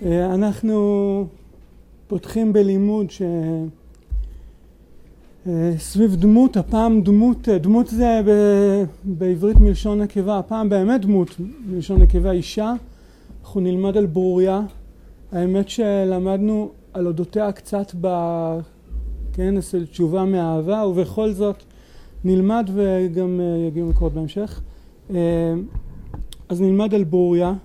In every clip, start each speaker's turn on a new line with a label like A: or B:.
A: אנחנו פותחים בלימוד סביב דמות, הפעם דמות זה בעברית מלשון נקבה, הפעם באמת דמות מלשון נקבה, אישה. אנחנו נלמד על ברוריה. האמת שלמדנו על אודותיה קצת בכנס של תשובה מאהבה, ובכל זאת נלמד וגם יגיעו מקורות בהמשך. אז נלמד על ברוריה.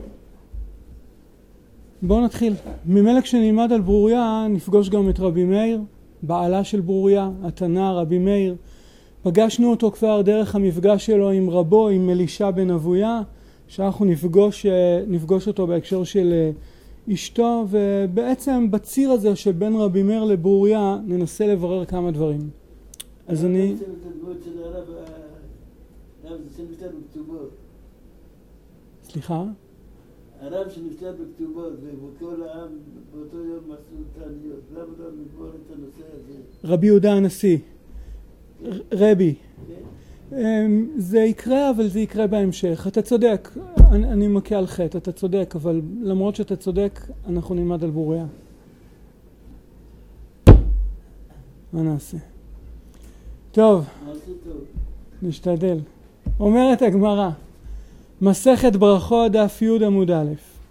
A: בואו נתחיל. ממילא כשנלמד על ברוריה נפגוש גם את רבי מאיר, בעלה של ברוריה, התנא רבי מאיר. פגשנו אותו כבר דרך המפגש שלו עם רבו, עם אלישע בן אבויה, שאנחנו נפגוש אותו בהקשר של אשתו, ובעצם בציר הזה שבין רבי מאיר לברוריה ננסה לברר כמה דברים. אז אני... סליחה?
B: הרב שנפטר בכתובות וכל העם באותו יום מסעו תעניות, למה לא נגמור את הנושא הזה?
A: רבי יהודה הנשיא, רבי. זה יקרה, אבל זה יקרה בהמשך. אתה צודק, אני מכה על חטא, אתה צודק, אבל למרות שאתה צודק, אנחנו נלמד על ברוריה. מה נעשה? טוב, נשתדל. אומרת הגמרא, מסכת ברכות דף י' עמוד א',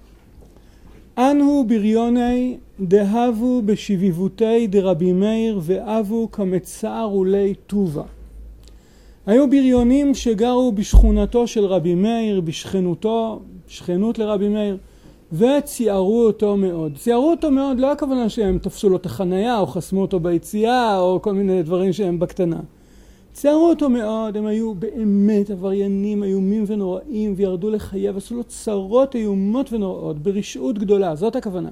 A: אנו בריוני דהבו בשביבותי דרבי מאיר ואבו כמצער ולי טובה. היו בריונים שגרו בשכונתו של רבי מאיר, בשכנות לרבי מאיר, וציערו אותו מאוד. ציערו אותו מאוד, לא הכוונה שהם תפסו לו את החנייה או חסמו אותו ביציאה או כל מיני דברים שהם בקטנה. ציערו אותו מאוד, הם היו באמת עבריינים איומים ונוראים וירדו לחייו, עשו לו צרות איומות ונוראות, ברשעות גדולה, זאת הכוונה.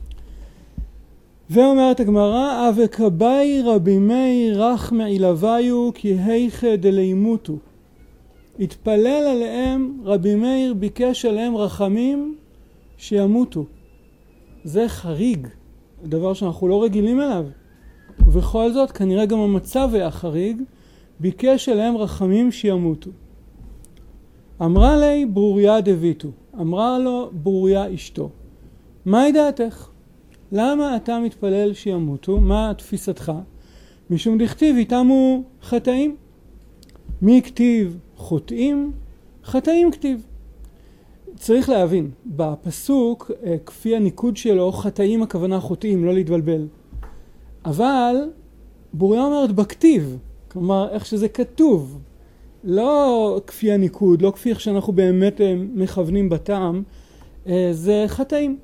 A: ואומרת הגמרא, אבקבי רבי מאיר רחמי עילביו כי היכא דלימותו. התפלל עליהם, רבי מאיר ביקש עליהם רחמים שימותו. זה חריג, דבר שאנחנו לא רגילים אליו. ובכל זאת, כנראה גם המצב היה חריג, ביקש עליהם רחמים שימותו. אמרה לי ברוריה דביתו, אמרה לו ברוריה אשתו, מהי דעתך? למה אתה מתפלל שימותו? מה תפיסתך? משום דכתיב איתמו חטאים. מי כתיב חוטאים? חטאים כתיב. צריך להבין, בפסוק, כפי הניקוד שלו, חטאים הכוונה חוטאים, לא להתבלבל. אבל ברוריה אומרת בכתיב, כלומר איך שזה כתוב, לא כפי הניקוד, לא כפי איך שאנחנו באמת מכוונים בטעם, זה חטאים.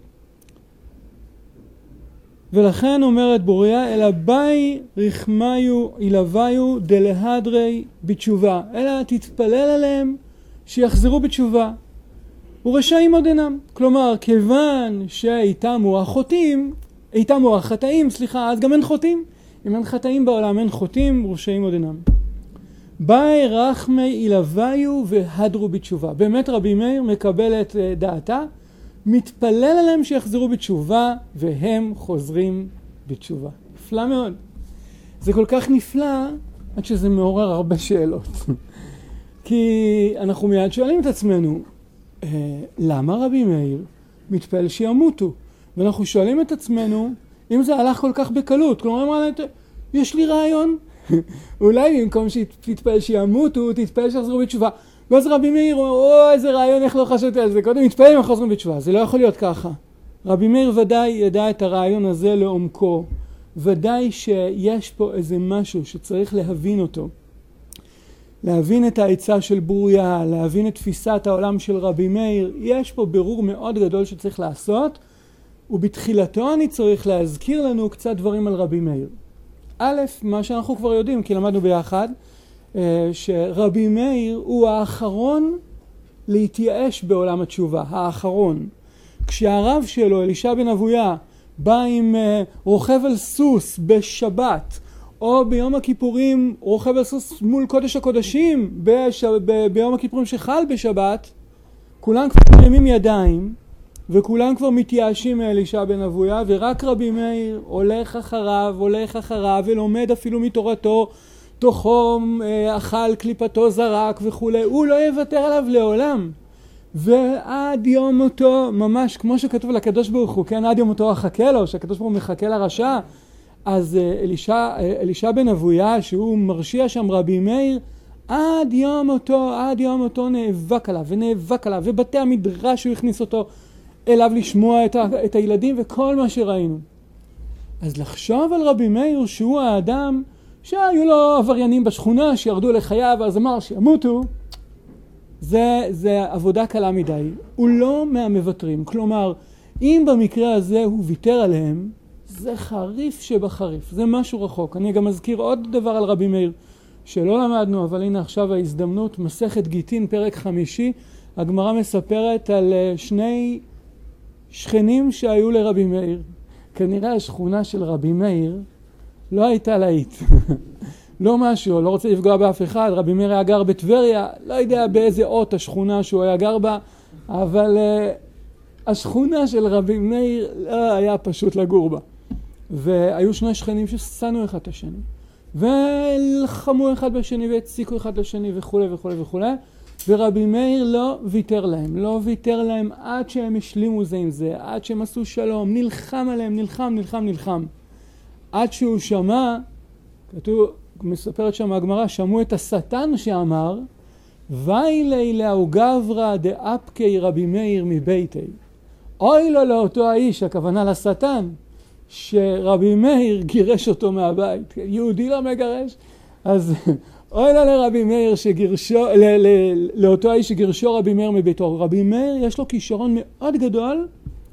A: ולכן אומרת ברוריה, אלא ביי רחמיו עילביו דלהדרי בתשובה, אלא תתפלל עליהם שיחזרו בתשובה. ורשעים עוד אינם. כלומר, כיוון שאיתמו החטאים, אז גם אין חוטאים. אם אין חטאים בעולם, אין חוטאים, ורשעים עוד אינם. ביי רחמי עילביו והדרו בתשובה. באמת רבי מאיר מקבל את דעתה, מתפלל עליהם שיחזרו בתשובה, והם חוזרים בתשובה. נפלא מאוד. זה כל כך נפלא, עד שזה מעורר הרבה שאלות. כי אנחנו מיד שואלים את עצמנו, למה רבי מאיר מתפלל שימותו? ואנחנו שואלים את עצמנו, אם זה הלך כל כך בקלות, כלומר, יש לי רעיון, אולי במקום שתתפלל שימותו, תתפלל שיחזרו בתשובה. ואז רבי מאיר אומר, איזה רעיון, איך לא חשבתי על זה, קודם מתפלל וחוזרים בתשובה. זה לא יכול להיות ככה. רבי מאיר ודאי ידע את הרעיון הזה לעומקו. ודאי שיש פה איזה משהו שצריך להבין אותו. להבין את העצה של ברוריה, להבין את תפיסת העולם של רבי מאיר. יש פה בירור מאוד גדול שצריך לעשות, ובתחילתו אני צריך להזכיר לנו קצת דברים על רבי מאיר. א', מה שאנחנו כבר יודעים, כי למדנו ביחד, שרבי מאיר הוא האחרון להתייאש בעולם התשובה, האחרון. כשהרב שלו, אלישע בן אבויה, בא עם רוכב על סוס בשבת, או ביום הכיפורים רוכב על סוס מול קודש הקודשים, ביום הכיפורים שחל בשבת, כולם כבר מרימים ידיים, וכולם כבר מתייאשים מאלישע בן אבויה, ורק רבי מאיר הולך אחריו, ולומד אפילו מתורתו, תוכום, אכל, קליפתו זרק וכו'. הוא לא יוותר עליו לעולם. ועד יום מותו, ממש כמו שכתוב לקדוש ברוך הוא, כן, עד יום מותו אחכה לו, שהקדוש ברוך הוא מחכה לרשע, אז אלישע בן אבויה, שהוא מרשיע שם רבי מאיר, עד יום מותו נאבק עליו, ובתי המדרש הוא הכניס אותו אליו לשמוע את הילדים, וכל מה שראינו. אז לחשוב על רבי מאיר שהוא האדם שהיו לו עבריינים בשכונה שירדו לחייו, אז אמר שימותו, זה עבודה קלה מדי. הוא לא מהמוותרים. כלומר, אם במקרה הזה הוא ויתר עליהם, זה חריף שבחריף. זה משהו רחוק. אני גם אזכיר עוד דבר על רבי מאיר שלא למדנו, אבל הנה עכשיו ההזדמנות. מסכת גיטין, פרק 5, הגמרא מספרת על שני שכנים שהיו לרבי מאיר. כנראה השכונה של רבי מאיר לא הייתה להיט. לא משהו, לא רוצה לפגוע באף אחד. רבי מאיר היה גר בטבריה, לא יודע באיזה אות השכונה שהוא היה גר בה, אבל השכונה של רבי מאיר לא היה פשוט לגור בה. והיו שני שכנים ששנאו אחד את השני, ולחמו אחד בשני והציקו אחד לשני וכו' וכו' וכו'. ורבי מאיר לא ויתר להם עד שהם השלימו זה עם זה, עד שהם עשו שלום, נלחם עליהם, נלחם. עד שהוא שמע, כתוב, מספרת שם הגמרא, שמעו את השטן שאמר, ואילי לאו גברא דאפקי רבי מאיר מביתי. אוי לו לאותו האיש, הכוונה לשטן, שרבי מאיר גירש אותו מהבית. יהודי לא מגרש, אז אוי לו לרבי מאיר שגירשו, לאותו האיש שגירשו רבי מאיר מביתו. רבי מאיר יש לו כישרון מאוד גדול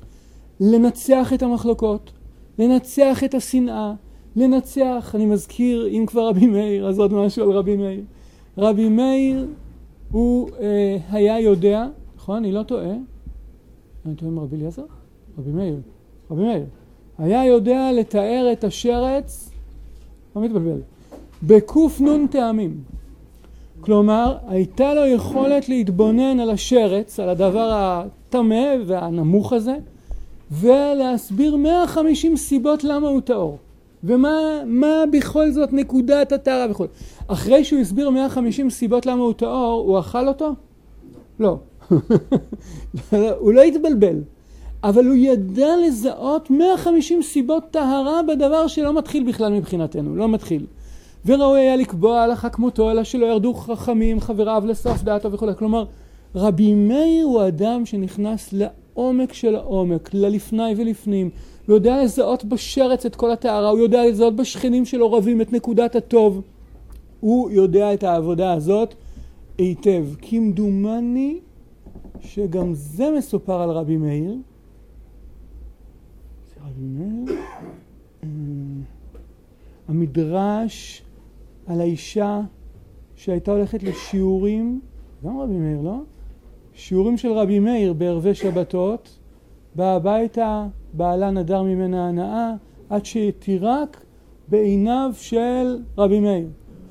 A: לנצח את המחלוקות, לנצח את השנאה, אני מזכיר, אם כבר רבי מאיר, אז עוד משהו על רבי מאיר. רבי מאיר הוא היה יודע, נכון? אני לא טועה. אני טועה עם רבי אליעזר? רבי מאיר. היה יודע לתאר את השרץ, לא מתבלבל, בקופנון טעמים. כלומר, הייתה לו יכולת להתבונן על השרץ, על הדבר התמה והנמוך הזה, ולהסביר 150 סיבות למה הוא טהור. ומה בכל זאת נקודת הטהרה וכל. אחרי שהוא הסביר 150 סיבות למה הוא טהור, הוא אכל אותו? לא. הוא לא התבלבל. אבל הוא ידע לזהות 150 סיבות טהרה בדבר שלא מתחיל בכלל מבחינתנו. לא מתחיל. וראוי היה לקבוע הלכה כמותו, אלא שלא ירדו חכמים, חבריו לסוף דעתו וכו'. כלומר, רבי מאיר הוא אדם שנכנס לעומק של העומק, ללפני ולפנים. הוא יודע לזהות בשרץ את כל הטהרה, הוא יודע לזהות בשכנים שלו רבים את נקודת הטוב. הוא יודע את העבודה הזאת היטב. כמדומני שגם זה מסופר על רבי מאיר. המדרש על האישה שהייתה הולכת לשיעורים, גם רבי מאיר, לא? שיעורים של רבי מאיר בערבי שבתות, באה הביתה, בעלה נדר ממנה הנאה, עד שתירק בעיניו של רבי מאיר.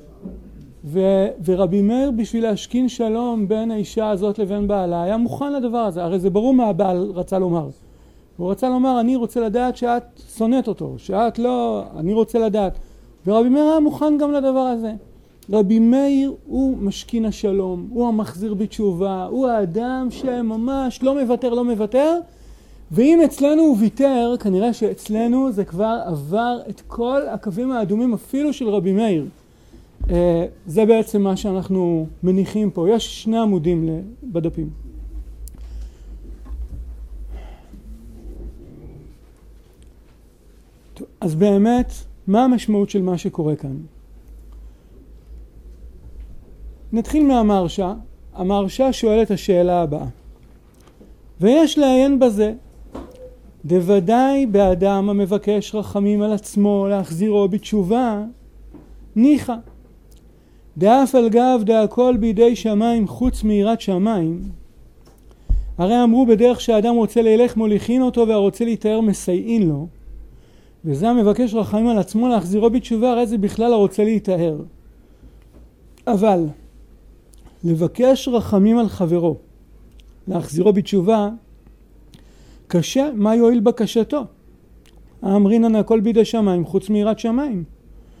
A: ורבי מאיר בשביל להשכין שלום בין האישה הזאת לבין בעלה, היה מוכן לדבר הזה. הרי זה ברור מה הבעל רצה לומר. הוא רצה לומר, אני רוצה לדעת שאת שונאת אותו, שאת לא, אני רוצה לדעת. ורבי מאיר היה מוכן גם לדבר הזה. רבי מאיר הוא משכין השלום, הוא המחזיר בתשובה, הוא האדם שממש לא מוותר, ואם אצלנו הוא ויתר, כנראה שאצלנו זה כבר עבר את כל הקווים האדומים אפילו של רבי מאיר. זה בעצם מה שאנחנו מניחים פה. יש 2 עמודים בדפים. אז באמת, מה המשמעות של מה שקורה כאן? נתחיל מהמהרש"א. המהרש"א שואל את השאלה הבאה. ויש לעיין בזה, דוודאי באדם המבקש רחמים על עצמו להחזירו בתשובה, ניחא. דאף על גב דהכל בידי שמיים חוץ מיראת שמיים. הרי אמרו בדרך שהאדם רוצה ללך מוליכין אותו והרוצה להתאר מסייעין לו. וזה המבקש רחמים על עצמו להחזירו בתשובה, הרי זה בכלל הרוצה להתאר. אבל לבקש רחמים על חברו, להחזירו בתשובה, קשה, מה יועיל בקשתו? האמרינן הכל בידי שמיים חוץ מיראת שמיים.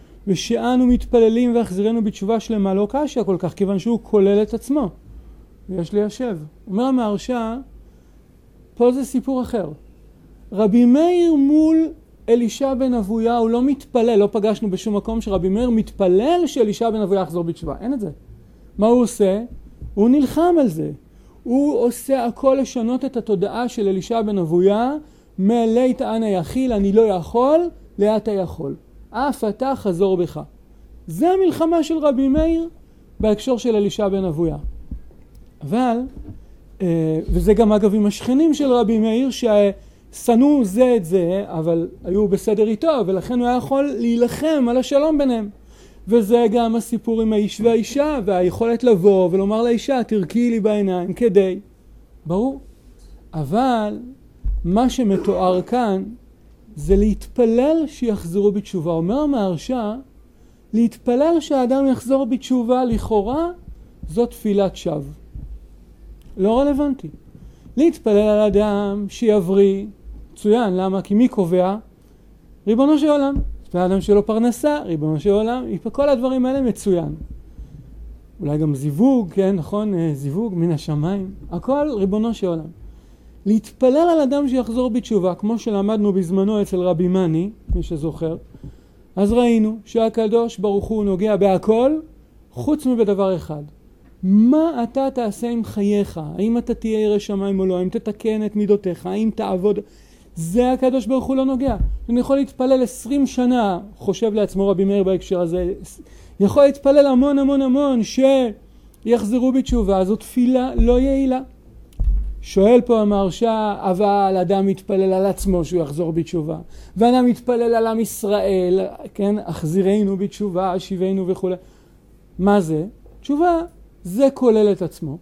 A: ושאנו מתפללים והחזירנו בתשובה שלמה לא קשה כל כך, כיוון שהוא כולל את עצמו. ויש ליישב. אומר המהרש"א, פה זה סיפור אחר. רבי מאיר מול אלישע בן אבויה, הוא לא מתפלל, לא פגשנו בשום מקום שרבי מאיר מתפלל שאלישע בן אבויה יחזור בתשובה. אין את זה. מה הוא עושה? הוא נלחם על זה. הוא עושה הכל לשנות את התודעה של אלישע בן אבויה, מלית אנה יחיל, אני לא יכול, לאתה יכול. אף אתה חזור בך. זה המלחמה של רבי מאיר בהקשר של אלישע בן אבויה. אבל, וזה גם אגב עם השכנים של רבי מאיר ששנאו זה את זה, אבל היו בסדר איתו, ולכן הוא היה יכול להילחם על השלום ביניהם. וזה גם הסיפור עם האיש והאישה, והיכולת לבוא ולומר לאישה, תרקי לי בעיניים כדי. ברור. אבל מה שמתואר כאן זה להתפלל שיחזרו בתשובה. אומר המהרש"א, להתפלל שהאדם יחזור בתשובה לכאורה, זו תפילת שווא. לא רלוונטי. להתפלל על אדם שיבריא, מצוין, למה? כי מי קובע? ריבונו של עולם. והאדם שלו פרנסה, ריבונו של עולם, כל הדברים האלה מצוין. אולי גם זיווג, כן, נכון? זיווג מן השמיים. הכל ריבונו של עולם. להתפלל על אדם שיחזור בתשובה, כמו שלמדנו בזמנו אצל רבי מני, מי שזוכר, אז ראינו שהקדוש ברוך הוא נוגע בהכל, חוץ מבדבר אחד. מה אתה תעשה עם חייך? האם אתה תהיה ירא שמיים או לא? האם תתקן את מידותיך? האם תעבוד? זה הקדוש ברוך הוא לא נוגע. אני יכול להתפלל 20 שנה, חושב לעצמו רבי מאיר בהקשר הזה, יכול להתפלל המון המון המון שיחזרו בתשובה, זו תפילה לא יעילה. שואל פה המהרש"א, אבל אדם מתפלל על עצמו שהוא יחזור בתשובה, ואדם מתפלל על עם ישראל, כן, החזירנו בתשובה, השיבנו וכו'. מה זה? תשובה, זה כולל את עצמו.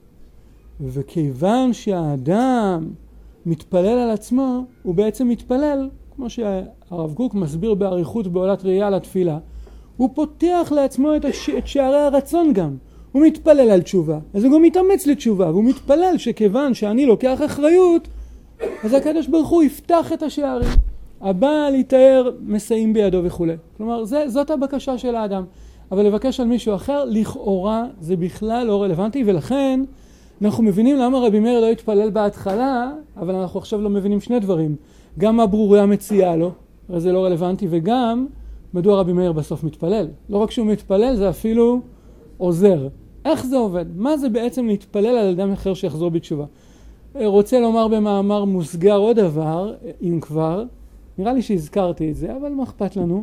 A: וכיוון שהאדם מתפלל על עצמו, הוא בעצם מתפלל, כמו שהרב קוק מסביר באריכות בעולת ראייה לתפילה, הוא פותח לעצמו את שערי הרצון גם. הוא מתפלל על תשובה, אז הוא גם מתאמץ לתשובה, והוא מתפלל שכיוון שאני לוקח אחריות, אז הקדוש ברוך הוא יפתח את השערים. הבא להתאר מסייעים בידו וכו'. כלומר, זאת הבקשה של האדם. אבל לבקש על מישהו אחר, לכאורה זה בכלל לא רלוונטי, ולכן אנחנו מבינים למה רבי מאיר לא התפלל בהתחלה, אבל אנחנו עכשיו לא מבינים שני דברים. גם מה ברוריה מציעה לו, הרי זה לא רלוונטי, וגם מדוע רבי מאיר בסוף מתפלל. לא רק שהוא מתפלל, זה אפילו עוזר. איך זה עובד? מה זה בעצם להתפלל על אדם אחר שיחזור בתשובה? רוצה לומר במאמר מוסגר עוד דבר, אם כבר, נראה לי שהזכרתי את זה, אבל מה אכפת לנו?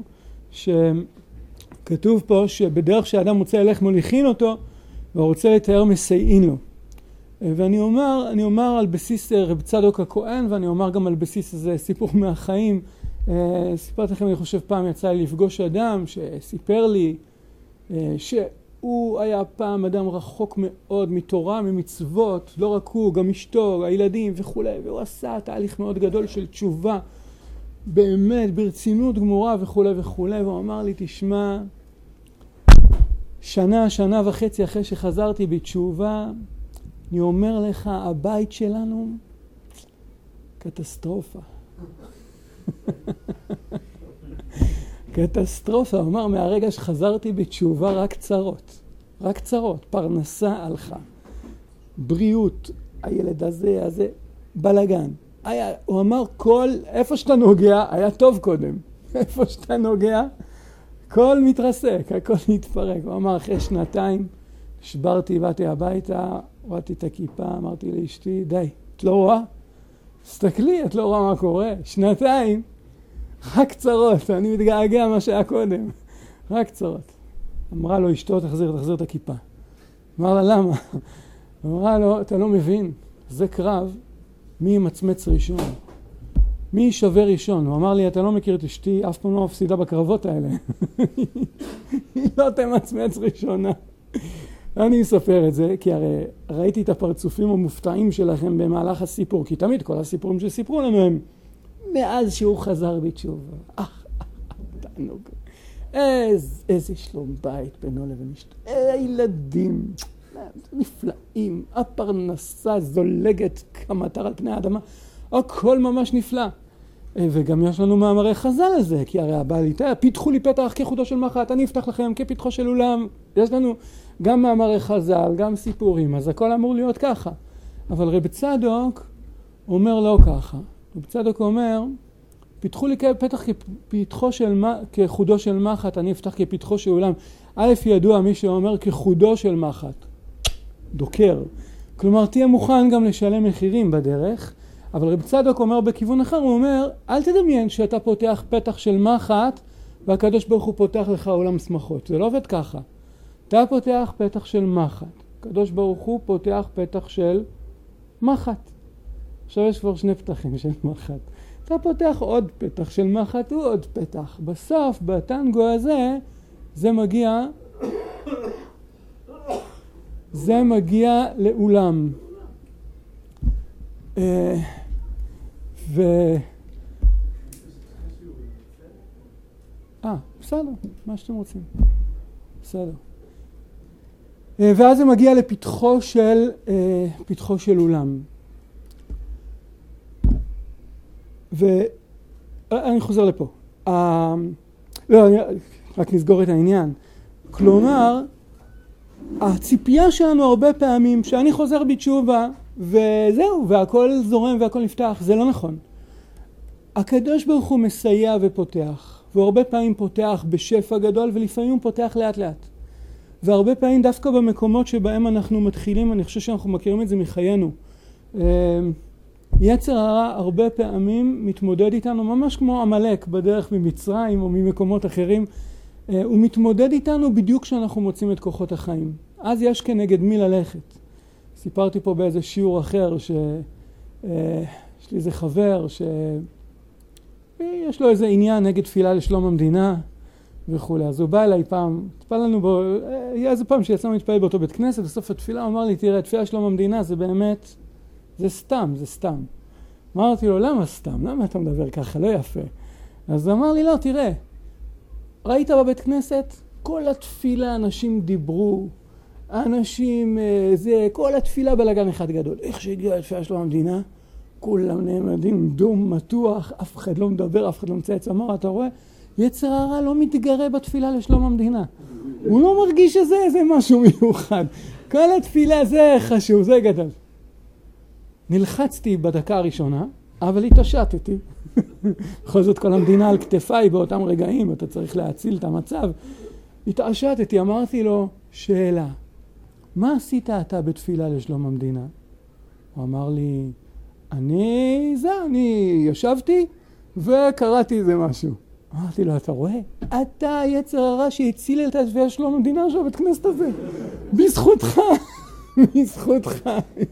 A: שכתוב פה שבדרך שהאדם רוצה ללך מוליכין אותו, ורוצה לתאר מסייעין לו. ואני אומר על בסיס רב צדוק הכהן, ואני אומר גם על בסיס איזה סיפור מהחיים. סיפרתי לכם, אני חושב פעם יצא לי לפגוש אדם שסיפר לי שהוא היה פעם אדם רחוק מאוד מתורה, ממצוות, לא רק הוא, גם אשתו, הילדים וכו'. והוא עשה תהליך מאוד גדול של תשובה, באמת ברצינות גמורה וכו' וכו'. והוא אמר לי, תשמע, שנה וחצי אחרי שחזרתי בתשובה, אני אומר לך, הבית שלנו קטסטרופה. קטסטרופה, הוא אמר, מהרגע שחזרתי בתשובה רק צרות, פרנסה הלכה, בריאות, הילד הזה, בלגן. הוא אמר, איפה שאתה נוגע, היה טוב קודם. איפה שאתה נוגע, כל מתרסק, הכל מתפרק. הוא אמר, אחרי 2 שברתי, באתי הביתה, ראיתי את הכיפה, אמרתי לאשתי, די, את לא רואה? תסתכלי, את לא רואה מה קורה. 2 רק צרות, אני מתגעגע מה שהיה קודם. רק צרות. אמרה לו, אשתו, תחזיר את הכיפה. אמר לה, למה? אמרה לו, אתה לא מבין, זה קרב, מי ימצמץ ראשון? מי יישבר ראשון? הוא אמר לי, אתה לא מכיר את אשתי, אף פעם לא מפסידה בקרבות האלה. היא לא תמצמץ ראשונה. אני אספר את זה, כי הרי ראיתי את הפרצופים המופתעים שלכם במהלך הסיפור, כי תמיד כל הסיפורים שסיפרו לנו הם מאז שהוא חזר בתשובה. תענוג. איזה שלום בית בינו לבין אשתו. הילדים נפלאים, הפרנסה זולגת כמטר על פני האדמה, הכל ממש נפלא. וגם יש לנו מאמרי חז"ל על זה, כי הרי הבעל איתה, פיתחו לי פתח כחודו של מחט, אני אפתח לכם כפתחו של אולם. יש לנו גם מאמרי חז"ל, גם סיפורים, אז הכל אמור להיות ככה. אבל רב צדוק אומר לא ככה. רב צדוק אומר, פיתחו לי פתח כחודו של מחט, אני אפתח כפתחו של אולם. א' ידוע מי שאומר כחודו של מחט, דוקר. כלומר, תהיה מוכן גם לשלם מחירים בדרך, אבל רב צדוק אומר בכיוון אחר, הוא אומר, אל תדמיין שאתה פותח פתח של מחט, והקדוש ברוך הוא פותח לך עולם שמחות. זה לא עובד ככה. אתה פותח פתח של מחט. הקדוש ברוך הוא פותח פתח של מחט. עכשיו יש כבר שני פתחים של מחט. אתה פותח עוד פתח של מחט ועוד פתח. בסוף, בטנגו הזה, זה מגיע לאולם. בסדר, מה שאתם רוצים. בסדר. ואז זה מגיע לפתחו של אולם. ואני חוזר לפה. רק נסגור את העניין. כלומר, הציפייה שלנו הרבה פעמים שאני חוזר בתשובה וזהו, והכל זורם והכל נפתח, זה לא נכון. הקדוש ברוך הוא מסייע ופותח, והוא הרבה פעמים פותח בשפע גדול ולפעמים הוא פותח לאט לאט. והרבה פעמים דווקא במקומות שבהם אנחנו מתחילים, אני חושב שאנחנו מכירים את זה מחיינו. יצר הרע הרבה פעמים מתמודד איתנו ממש כמו עמלק בדרך ממצרים או ממקומות אחרים. הוא מתמודד איתנו בדיוק כשאנחנו מוצאים את כוחות החיים. אז יש כנגד מי ללכת. סיפרתי פה באיזה שיעור אחר יש לי איזה חבר שיש לו איזה עניין נגד תפילה לשלום המדינה וכו'. אז הוא בא אליי פעם, התפללנו בו, היה איזה פעם שיצאנו להתפלל באותו בית כנסת, בסוף התפילה הוא אמר לי, תראה, תפילה לשלום המדינה זה באמת, זה סתם. אמרתי לו, למה סתם? למה אתה מדבר ככה? לא יפה. אז הוא אמר לי, לא, תראה, ראית בבית כנסת? כל התפילה אנשים דיברו, כל התפילה בלגן אחד גדול. איך שהגיעה התפילה שלום המדינה? כולם נעמדים דום, מתוח, אף אחד לא מדבר, אף אחד לא מצייץ. אמר, אתה רואה? יצר הרע לא מתגרה בתפילה לשלום המדינה. הוא לא מרגיש שזה משהו מיוחד. כל התפילה זה חשוב, זה גדול. נלחצתי בדקה הראשונה, אבל התעשתתי. בכל זאת כל המדינה על כתפיי באותם רגעים, אתה צריך להציל את המצב. התעשתתי, אמרתי לו, שאלה, מה עשית אתה בתפילה לשלום המדינה? הוא אמר לי, אני ישבתי וקראתי איזה משהו. אמרתי לו, אתה רואה? אתה יצר הרע שהציל את התפילה לשלום המדינה של הבית כנסת הזה. בזכותך. בזכותך.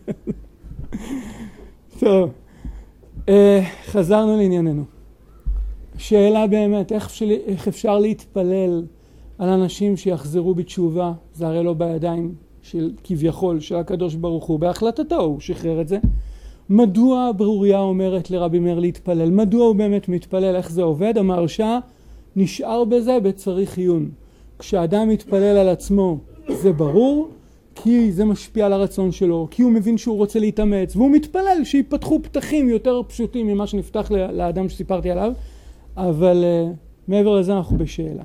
A: טוב. חזרנו לענייננו. שאלה באמת, איך אפשר להתפלל על אנשים שיחזרו בתשובה? זה הרי לא בידיים של כביכול, של הקדוש ברוך הוא. בהחלטתו הוא שחרר את זה. מדוע ברוריה אומרת לרבי מאיר להתפלל? מדוע הוא באמת מתפלל? איך זה עובד? המהרש"א נשאר בזה בצריך עיון. כשאדם מתפלל על עצמו זה ברור, כי זה משפיע על הרצון שלו, כי הוא מבין שהוא רוצה להתאמץ, והוא מתפלל שיפתחו פתחים יותר פשוטים ממה שנפתח לאדם שסיפרתי עליו, אבל מעבר לזה אנחנו בשאלה.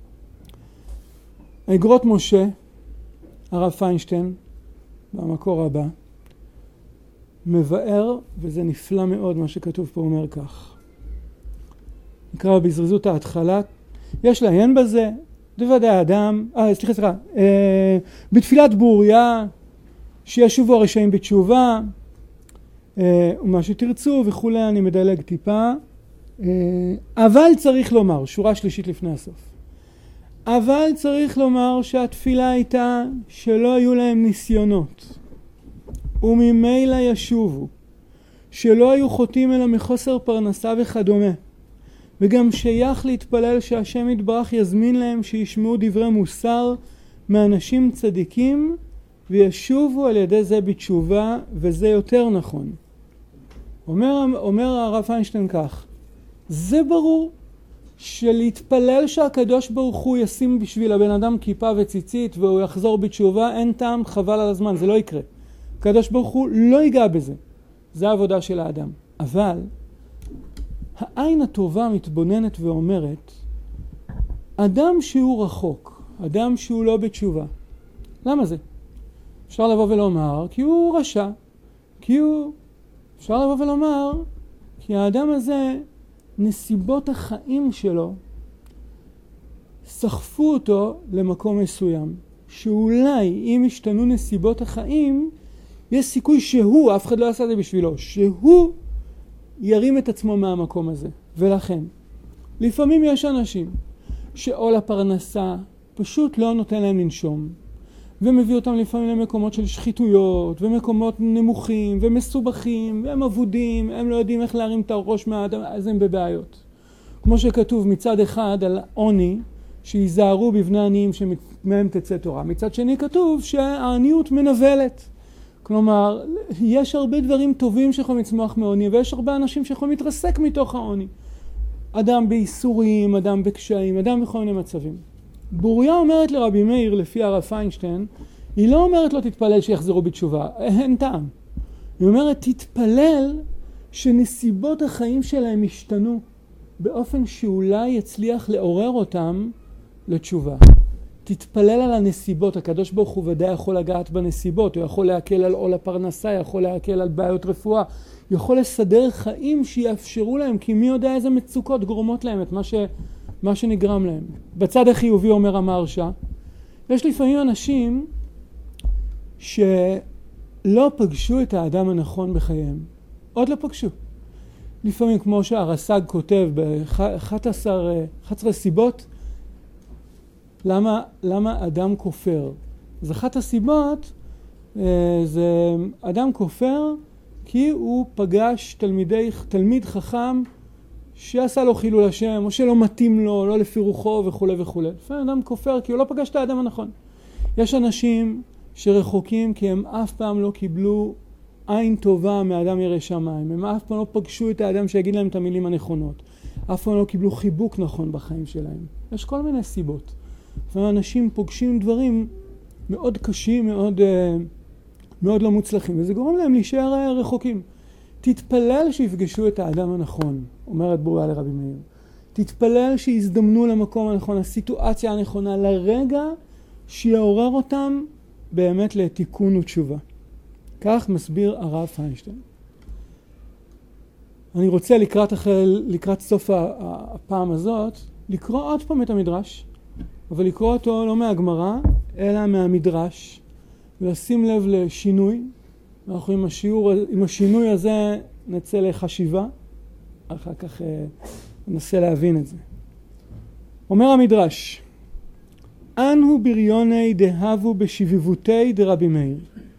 A: אגרות משה, הרב פיינשטיין, במקור הבא, מבאר, וזה נפלא מאוד מה שכתוב פה, אומר כך. נקרא בזריזות ההתחלה, יש לעיין בזה, דוודאי אדם, סליחה, בתפילת ברוריה, שישובו הרשעים בתשובה, ומה שתרצו וכולי, אני מדלג טיפה, אבל צריך לומר, שורה שלישית לפני הסוף, אבל צריך לומר שהתפילה הייתה שלא היו להם ניסיונות, וממילא ישובו, שלא היו חוטאים אלא מחוסר פרנסה וכדומה, וגם שייך להתפלל שהשם יתברך יזמין להם שישמעו דברי מוסר מאנשים צדיקים וישובו על ידי זה בתשובה, וזה יותר נכון. אומר הרב פיינשטיין כך, זה ברור שלהתפלל שהקדוש ברוך הוא ישים בשביל הבן אדם כיפה וציצית והוא יחזור בתשובה, אין טעם, חבל על הזמן, זה לא יקרה. הקדוש ברוך הוא לא ייגע בזה, זה העבודה של האדם. אבל העין הטובה מתבוננת ואומרת, אדם שהוא רחוק, אדם שהוא לא בתשובה. למה זה? אפשר לבוא ולומר, כי הוא רשע. אפשר לבוא ולומר, כי האדם הזה, נסיבות החיים שלו, סחפו אותו למקום מסוים. שאולי אם השתנו נסיבות החיים, יש סיכוי שהוא, אף אחד לא עשה זה בשבילו, שהוא ירים את עצמו מהמקום הזה. ולכן, לפעמים יש אנשים שעול הפרנסה פשוט לא נותן להם לנשום, ומביא אותם לפעמים למקומות של שחיתויות, ומקומות נמוכים ומסובכים, והם עבודים, הם לא יודעים איך להרים את הראש מהאדם, אז הם בבעיות. כמו שכתוב מצד אחד על עוני, שיזהרו בבני עניים שמהם תצא תורה. מצד שני כתוב שהעניות מנבלת. כלומר, יש הרבה דברים טובים שיכולים לצמוח מעוני, ויש הרבה אנשים שיכולים להתרסק מתוך העוני. אדם באיסורים, אדם בקשיים, אדם בכל מיני מצבים. בוריה אומרת לרבי מאיר, לפי הרב פיינשטיין, היא לא אומרת לו תתפלל שיחזרו בתשובה, אין טעם. היא אומרת תתפלל שנסיבות החיים שלהם ישתנו, באופן שאולי יצליח לעורר אותם לתשובה. תתפלל על הנסיבות, הקדוש ברוך הוא ודאי יכול לגעת בנסיבות, הוא יכול להקל על עול הפרנסה, יכול להקל על בעיות רפואה, יכול לסדר חיים שיאפשרו להם, כי מי יודע איזה מצוקות גורמות להם את מה שנגרם להם. בצד החיובי אומר המהרש"א, יש לפעמים אנשים שלא פגשו את האדם הנכון בחייהם. עוד לא פגשו. לפעמים כמו שהרס"ג כותב ב-11 סיבות, למה אדם כופר. אז אחת הסיבות זה אדם כופר כי הוא פגש תלמיד חכם שעשה לו חילול השם, או שלא מתאים לו, לא לפי רוחו וכו' וכו'. לפעמים אדם כופר כי הוא לא פגש את האדם הנכון. יש אנשים שרחוקים כי הם אף פעם לא קיבלו עין טובה מאדם ירא שמיים. הם אף פעם לא פגשו את האדם שיגיד להם את המילים הנכונות. אף פעם לא קיבלו חיבוק נכון בחיים שלהם. יש כל מיני סיבות. ואנשים פוגשים דברים מאוד קשים, מאוד לא מוצלחים, וזה גורם להם להישאר רחוקים. תתפלל שיפגשו את האדם הנכון, אומרת בוריה לרבי מאיר. תתפלל שיזדמנו למקום הנכון, הסיטואציה הנכונה, לרגע שיעורר אותם באמת לתיקון ותשובה. כך מסביר הרב פיינשטיין. אני רוצה לקראת סוף הפעם הזאת, לקרוא עוד פעם את המדרש, אבל לקרוא אותו לא מהגמרא, אלא מהמדרש, ולשים לב לשינוי. אנחנו עם השינוי הזה נצא לחשיבה, אחר כך ננסה להבין את זה. אומר המדרש, אנו בריוני דהבו בשביבותי דרבי מאיר.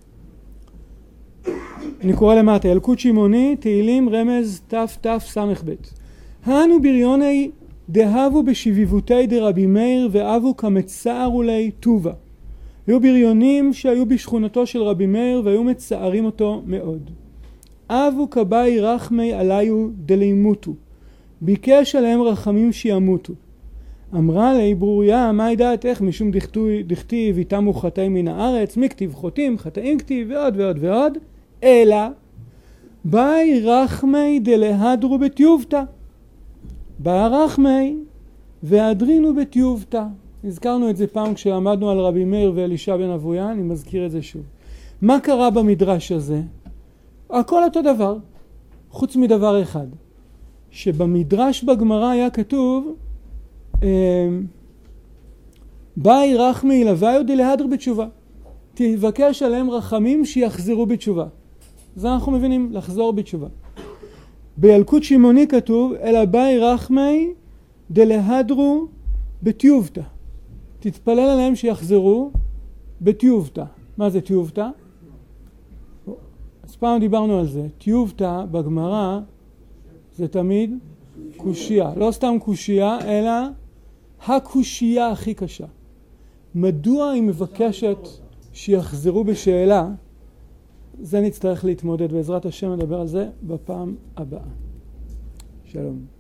A: אני קורא למטה, ילקוט שמעוני, תהילים רמז תס"ב. אנו בריוני דהבו בשביבותי דרבי מאיר ואבו כמצערו לי טובה. היו בריונים שהיו בשכונתו של רבי מאיר והיו מצערים אותו מאוד. אבו כבאי רחמי עליו דלימותו. ביקש עליהם רחמים שימותו. אמרה לי ברוריה, מה דעתך משום דכתיב איתמו חטאים מן הארץ, מי כתיב חוטאים, חטאים כתיב ועוד ועוד ועוד, אלא באי רחמי דלהדרו בתיובתא. בא רחמי והדרינו בתיובתא. הזכרנו את זה פעם כשעמדנו על רבי מאיר ואלישע בן אבויה, אני מזכיר את זה שוב. מה קרה במדרש הזה? הכל אותו דבר, חוץ מדבר אחד. שבמדרש בגמרא היה כתוב, באי רחמי לוויו דלהדר בתשובה. תבקש עליהם רחמים שיחזרו בתשובה. זה אנחנו מבינים, לחזור בתשובה. בילקוט שמעוני כתוב, אלא באי רחמי דלהדרו בתיובתא. תתפלל עליהם שיחזרו בתיובתא. מה זה תיובתא? אז פעם דיברנו על זה. תיובתא בגמרא זה תמיד קושיה. לא סתם קושיה, אלא הקושיה הכי קשה. מדוע היא מבקשת שיחזרו בשאלה? זה נצטרך להתמודד. בעזרת השם נדבר על זה בפעם הבאה. שלום.